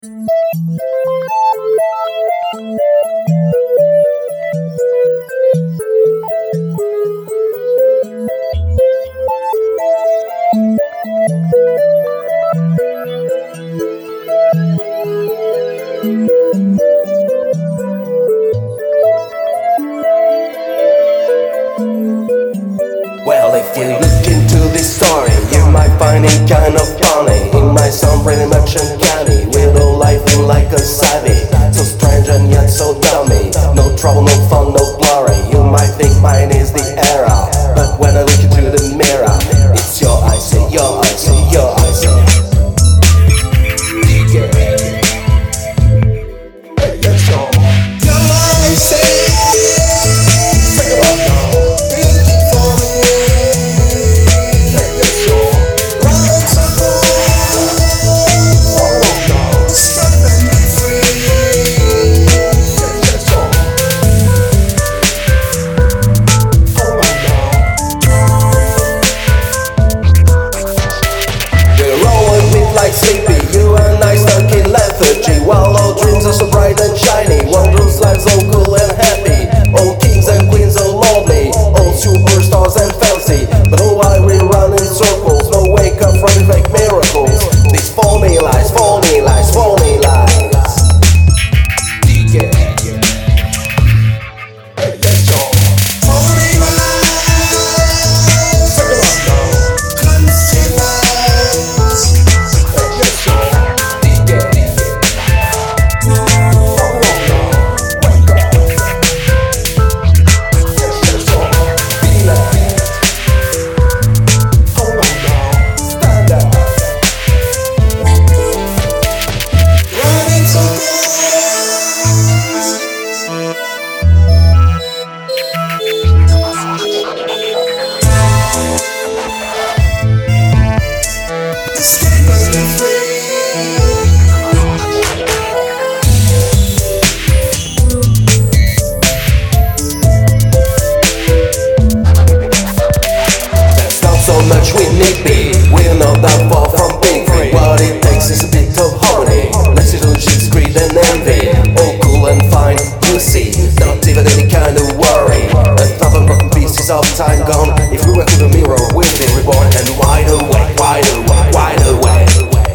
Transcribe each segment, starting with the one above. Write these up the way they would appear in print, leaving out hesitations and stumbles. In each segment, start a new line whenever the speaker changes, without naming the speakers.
Well, if you look into this story, you might find it kind of funny. It might sound pretty much uncanny, with a life in like a savvy, so strange and yet so dummy. No trouble, no fun, no glory. You might think mine is the era, but when I look into the mirror, it's your eyes, say your eyes, say your eyes. Sleepy, you and I stuck in lethargy, while all dreams are so bright and shiny. One girl's lives all cool and happy, all kings and queens all lovely, all superstars and fancy. But oh, why we run in circles, no wake up from fake miracles. These phony lies, phony lies, phony lies. Much we need be, we're not that far from being free. What it takes is a bit of harmony, less illusions, greed and envy. All cool and fine, you see, not even any kind of worry. 1,000 broken pieces of time gone. If we were to the mirror, we'd be reborn and wide awake, wide awake, wide awake.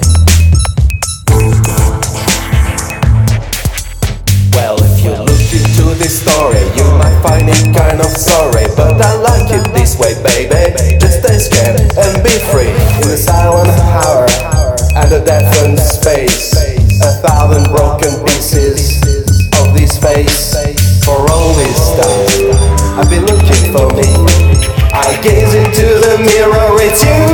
Well, if you look into this story, you might find it kind of sorry, but I like it this way, baby. Just stay scared and be free in the silent hour and the deafened space. 1,000 broken pieces of this face. For all this time, I've been looking for me. I gaze into the mirror, it's you.